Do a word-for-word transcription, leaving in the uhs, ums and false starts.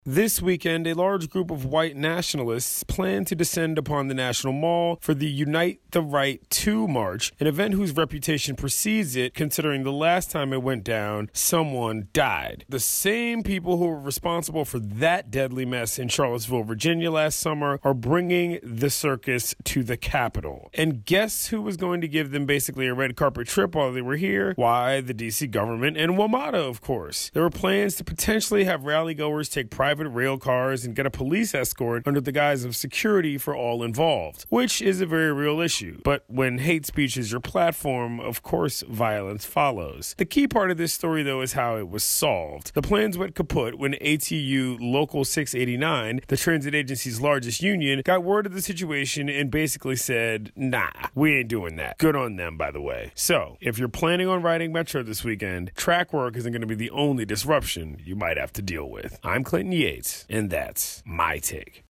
This weekend, a large group of white nationalists plan to descend upon the National Mall for the Unite the Right two March, an event whose reputation precedes it, considering the last time it went down, someone died. The same people who were responsible for that deadly mess in Charlottesville, Virginia last summer are bringing the circus to the Capitol. And guess who was going to give them basically a red carpet trip while they were here? Why, the D C government and WMATA, of course. There were plans to potentially have rally-goers take private private rail cars and get a police escort under the guise of security for all involved, which is a very real issue. But when hate speech is your platform, of course violence follows. The key part of this story, though, is how it was solved. The plans went kaput when A T U Local six eighty-nine, the transit agency's largest union, got word of the situation and basically said, nah, we ain't doing that. Good on them, by the way. So, if you're planning on riding Metro this weekend, track work isn't going to be the only disruption you might have to deal with. I'm Clinton Yates, and that's my take.